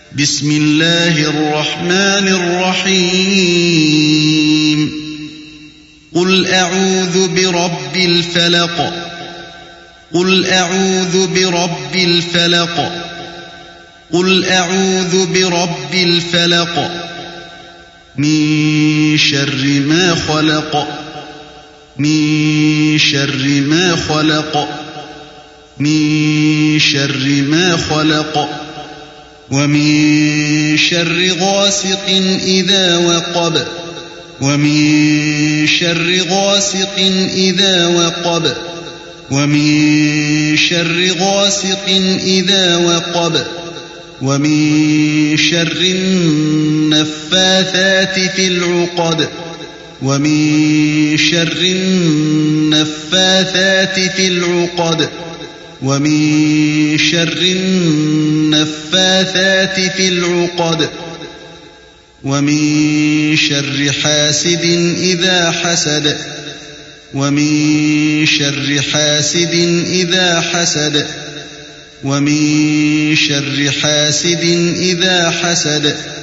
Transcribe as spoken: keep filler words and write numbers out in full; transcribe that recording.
بسم الله الرحمن الرحيم قل أعوذ برب الفلق قل أعوذ برب الفلق قل أعوذ برب الفلق من شر ما خلق من شر ما خلق من شر ما خلق ومن شر غاسق إذا وقب ومن شر غاسق إذا وقب ومن شر غاسق إذا وقب ومن شر النفاثات في العقد ومن شر النفاثات في العقد ومن شر النفاثات في العقد ومن شر حاسد إذا حسد ومن شر حاسد إذا حسد ومن شر حاسد إذا حسد